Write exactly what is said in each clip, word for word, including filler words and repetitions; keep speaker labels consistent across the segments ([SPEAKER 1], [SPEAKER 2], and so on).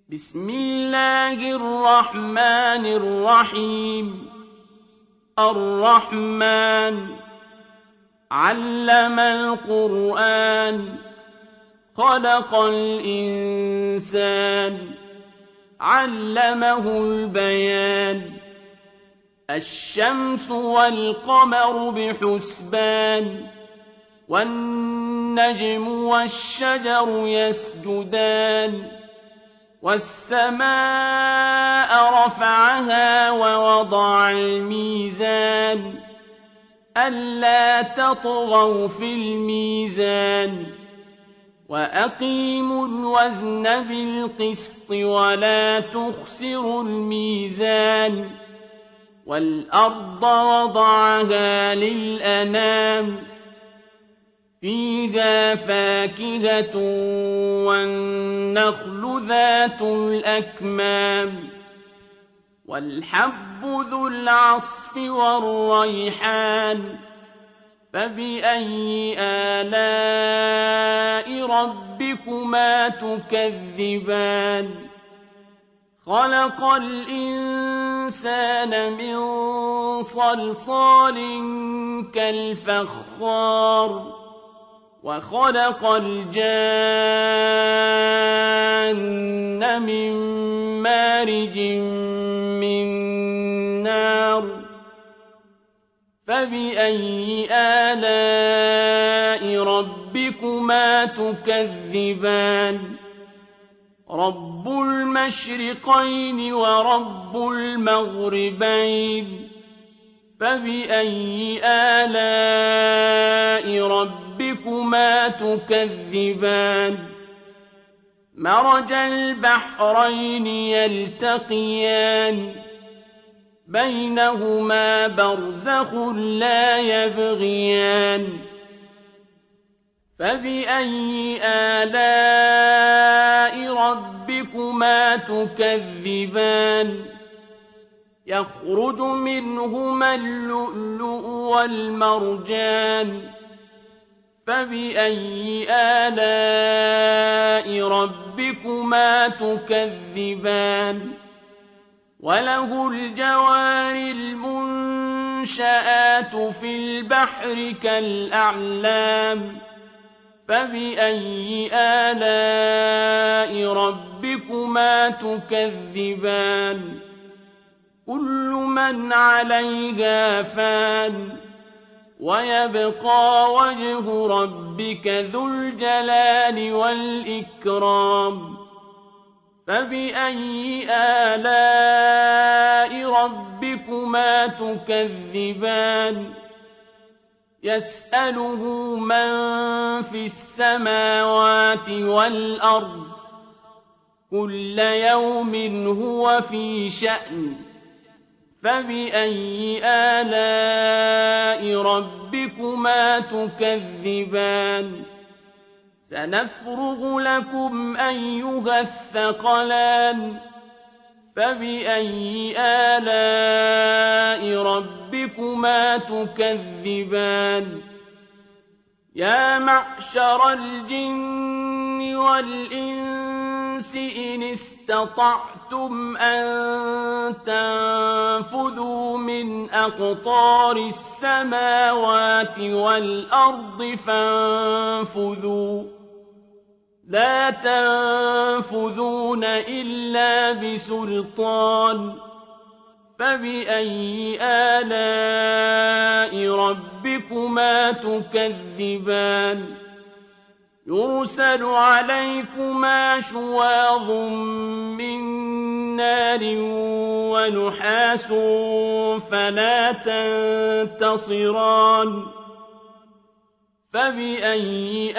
[SPEAKER 1] بسم الله الرحمن الرحيم الرحمن علم القرآن خلق الإنسان علمه البيان الشمس والقمر بحسبان والنجم والشجر يسجدان والسماء رفعها ووضع الميزان ألا تطغوا في الميزان وأقيموا الوزن بالقسط ولا تخسروا الميزان والأرض وضعها للأنام فيها فاكهة والنخل ذات الأكمام والحب ذو العصف والريحان فبأي آلاء ربكما تكذبان خلق الإنسان من صلصال كالفخار وخلق الجان من مارج من نار فبأي آلاء ربكما تكذبان رب المشرقين ورب المغربين فبأي آلاء ربكما تكذبان مرج البحرين يلتقيان بينهما برزخ لا يبغيان فبأي آلاء ربكما تكذبان يخرج منهما اللؤلؤ والمرجان فبأي آلاء ربكما تكذبان وله الجوار المنشآت في البحر كالأعلام فبأي آلاء ربكما تكذبان كل من عليها فان ويبقى وجه ربك ذو الجلال والإكرام فبأي آلاء ربكما تكذبان يسأله من في السماوات والأرض كل يوم هو في شأن فبأي آلاء ربكما تكذبان سنفرغ لكم أيها الثقلان فبأي آلاء ربكما تكذبان يا معشر الجن والإنس إن استطعتم أن تنفذوا من أقطار السماوات والأرض فانفذوا لا تنفذون إلا بسلطان فبأي آلاء ربكما تكذبان يرسل عليكما شواظ من نار ونحاس فلا تنتصران فبأي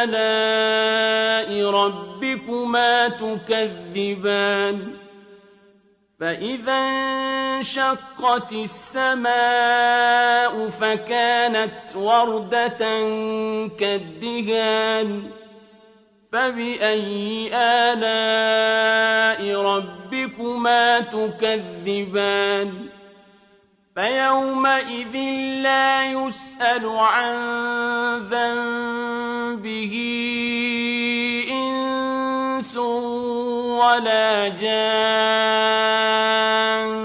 [SPEAKER 1] آلاء ربكما تكذبان فإذا انشقت السماء فكانت وردة كالدهان فبأي آلاء ربكما تكذبان فيومئذ لا يسأل عن ذنبه إنس ولا جان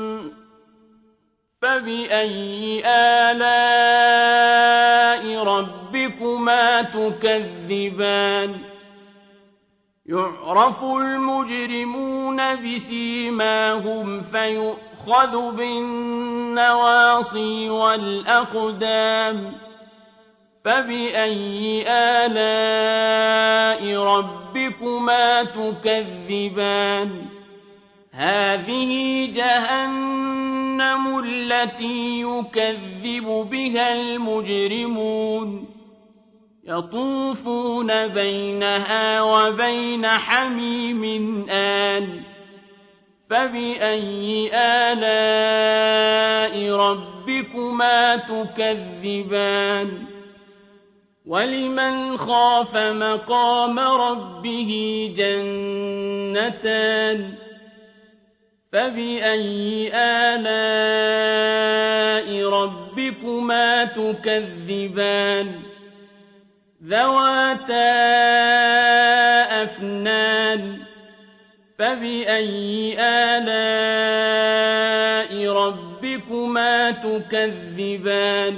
[SPEAKER 1] فبأي آلاء ربكما تكذبان يعرف المجرمون بسيماهم فيؤخذ بالنواصي والأقدام فبأي آلاء ربكما تكذبان هذه جهنم التي يكذب بها المجرمون يطوفون بينها وبين حميم آن فبأي آلاء ربكما تكذبان ولمن خاف مقام ربه جنتان فبأي آلاء ربكما تكذبان ذواتا أفنان فبأي آلاء ربكما تكذبان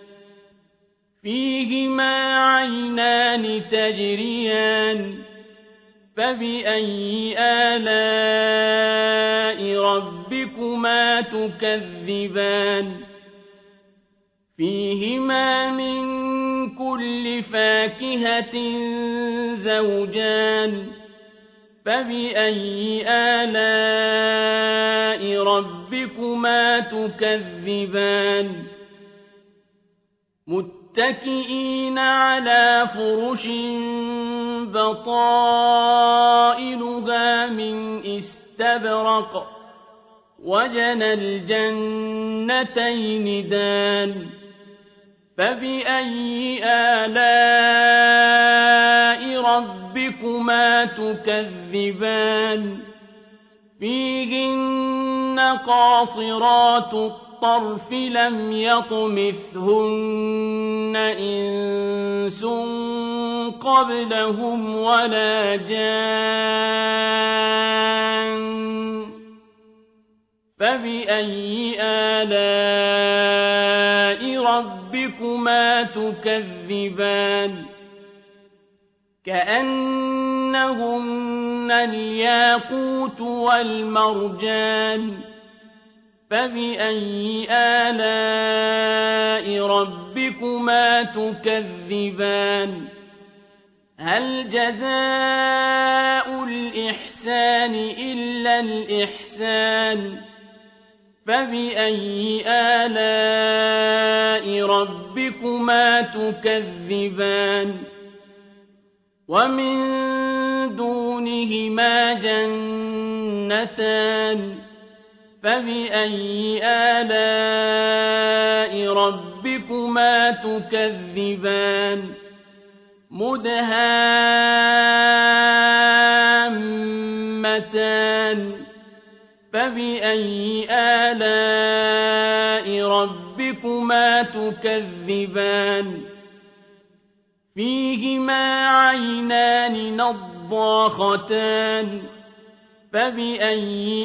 [SPEAKER 1] فيهما عينان تجريان فبأي آلاء ربكما تكذبان فيهما من كل فاكهة زوجان فبأي آلاء ربكما تكذبان متكئين على فرش بطائنها من استبرق وجنى الجنتين دان فبأي آلاء ربكما تكذبان فيهن قاصرات الطرف لم يطمثهن إنس قبلهم ولا جان فبأي آلاء ربكما تكذبان كأنهن الياقوت والمرجان فبأي آلاء ربكما تكذبان هل جزاء الإحسان إلا الإحسان فبأي آلاء ربكما تكذبان ومن دونهما جنتان فبأي آلاء ربكما تكذبان مدهامتان فبأي آلاء ربكما تكذبان فيهما عينان نضاختان فبأي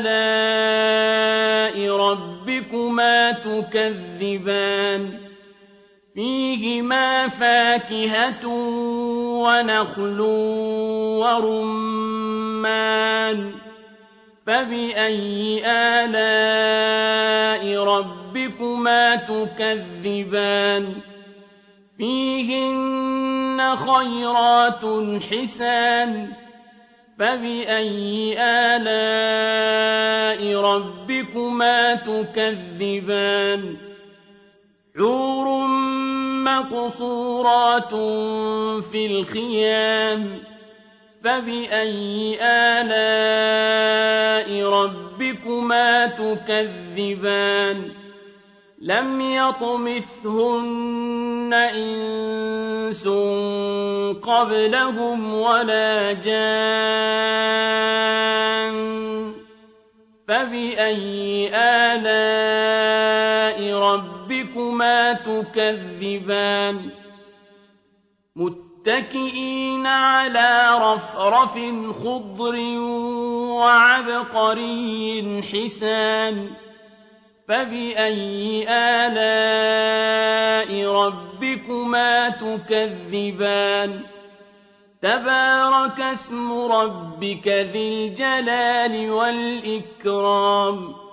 [SPEAKER 1] آلاء ربكما تكذبان فيهما فاكهة ونخل ورمان فبأي آلاء ربكما تكذبان فيهن خيرات حسان فبأي آلاء ربكما تكذبان حور مقصورات في الخيام فبأي آلاء ربكما تكذبان لم يطمثهن إنس قبلهم ولا جان فبأي آلاء ربكما تكذبان متكئين على رفرف خضر وعبقري حسان فبأي آلاء ربكما تكذبان تبارك اسم ربك ذي الجلال والإكرام